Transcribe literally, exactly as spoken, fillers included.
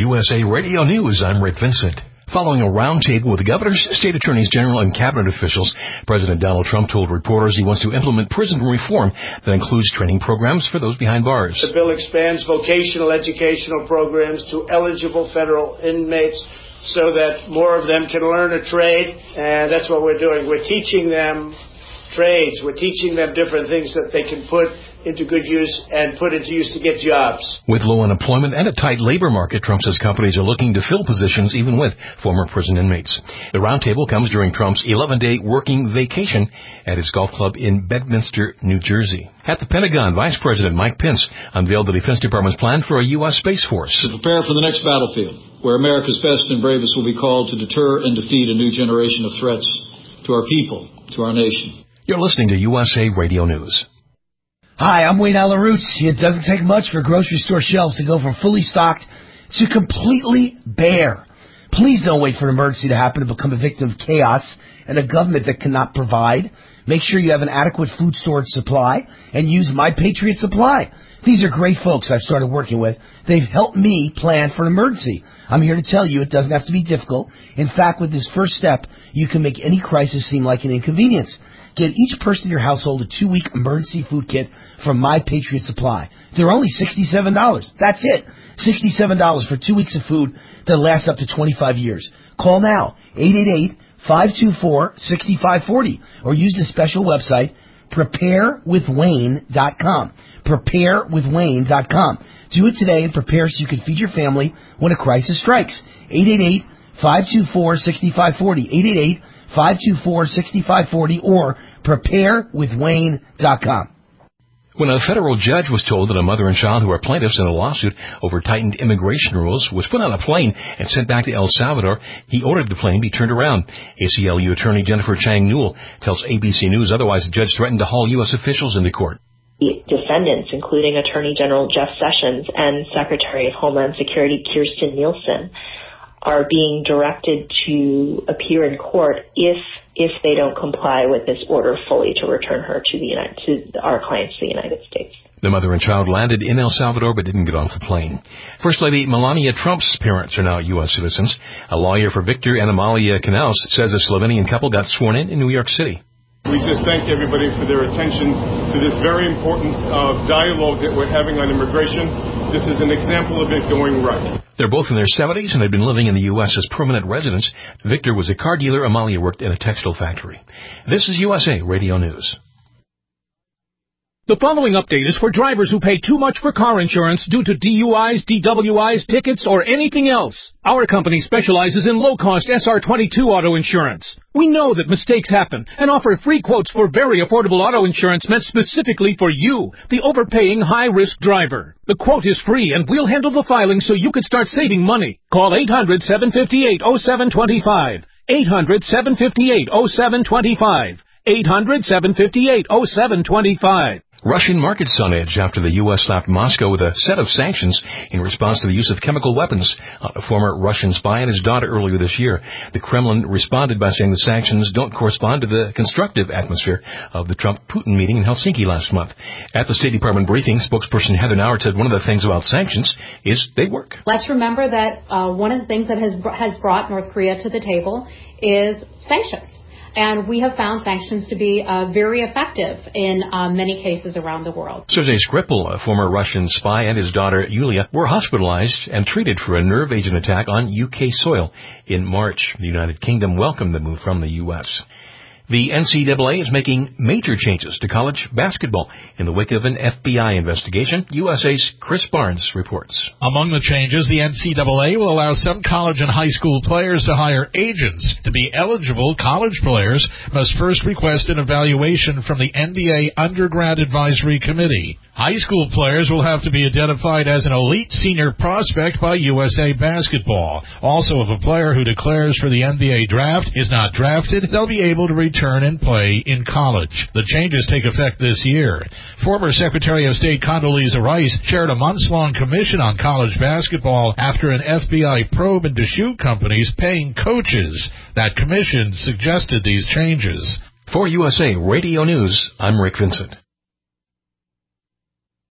U S A Radio News, I'm Rick Vincent. Following a roundtable with the governors, state attorneys general, and cabinet officials, President Donald Trump told reporters he wants to implement prison reform that includes training programs for those behind bars. The bill expands vocational educational programs to eligible federal inmates so that more of them can learn a trade, and that's what we're doing. We're teaching them trades. We're teaching them different things that they can put into good use and put into use to get jobs. With low unemployment and a tight labor market, Trump says companies are looking to fill positions even with former prison inmates. The roundtable comes during Trump's eleven-day working vacation at his golf club in Bedminster, New Jersey. At the Pentagon, Vice President Mike Pence unveiled the Defense Department's plan for a U S Space Force. To prepare for the next battlefield, where America's best and bravest will be called to deter and defeat a new generation of threats to our people, to our nation. You're listening to U S A Radio News. Hi, I'm Wayne Alarouche. It doesn't take much for grocery store shelves to go from fully stocked to completely bare. Please don't wait for an emergency to happen to become a victim of chaos and a government that cannot provide. Make sure you have an adequate food storage supply and use My Patriot Supply. These are great folks I've started working with. They've helped me plan for an emergency. I'm here to tell you it doesn't have to be difficult. In fact, with this first step, you can make any crisis seem like an inconvenience. Get each person in your household a two-week emergency food kit from My Patriot Supply. They're only sixty-seven dollars. That's it. sixty-seven dollars for two weeks of food that lasts up to twenty-five years. Call now, eight eight eight, five two four, six five four zero, or use the special website, prepare with wayne dot com. prepare with wayne dot com. Do it today and prepare so you can feed your family when a crisis strikes. eight eight eight, five two four, six five four zero. eight eight eight, five two four, six five four zero or prepare with wayne dot com. When a federal judge was told that a mother and child who are plaintiffs in a lawsuit over tightened immigration rules was put on a plane and sent back to El Salvador, he ordered the plane be turned around. A C L U attorney Jennifer Chang Newell tells A B C News otherwise the judge threatened to haul U S officials into court. The defendants, including Attorney General Jeff Sessions and Secretary of Homeland Security Kirstjen Nielsen, are being directed to appear in court if if they don't comply with this order fully to return her to the United to our clients to the United States. The mother and child landed in El Salvador but didn't get off the plane. First Lady Melania Trump's parents are now U S citizens. A lawyer for Victor and Amalia Canals says a Slovenian couple got sworn in in New York City. We just thank everybody for their attention to this very important uh, dialogue that we're having on immigration. This is an example of it going right. They're both in their seventies and had been living in the U S as permanent residents. Victor was a car dealer. Amalia worked in a textile factory. This is U S A Radio News. The following update is for drivers who pay too much for car insurance due to D U Is, D W Is, tickets, or anything else. Our company specializes in low-cost S R twenty-two auto insurance. We know that mistakes happen and offer free quotes for very affordable auto insurance meant specifically for you, the overpaying high-risk driver. The quote is free and we'll handle the filing so you can start saving money. Call eight hundred, seven five eight, oh seven two five. eight hundred, seven five eight, oh seven two five. eight hundred, seven five eight, oh seven two five. Russian markets on edge after the U S slapped Moscow with a set of sanctions in response to the use of chemical weapons on a former Russian spy and his daughter earlier this year. The Kremlin responded by saying the sanctions don't correspond to the constructive atmosphere of the Trump-Putin meeting in Helsinki last month. At the State Department briefing, spokesperson Heather Nauert said one of the things about sanctions is they work. Let's remember that uh, one of the things that has has brought North Korea to the table is sanctions. And we have found sanctions to be uh, very effective in uh, many cases around the world. Sergei Skripal, a former Russian spy, and his daughter Yulia were hospitalized and treated for a nerve agent attack on U K soil in March. The United Kingdom welcomed the move from the U S. The N C double A is making major changes to college basketball in the wake of an F B I investigation. U S A's Chris Barnes reports. Among the changes, the N C double A will allow some college and high school players to hire agents. To be eligible, college players must first request an evaluation from the N B A Undergrad Advisory Committee. High school players will have to be identified as an elite senior prospect by U S A Basketball. Also, if a player who declares for the N B A draft is not drafted, they'll be able to return and play in college. The changes take effect this year. Former Secretary of State Condoleezza Rice chaired a months-long commission on college basketball after an F B I probe into shoe companies paying coaches. That commission suggested these changes. For U S A Radio News, I'm Rick Vincent.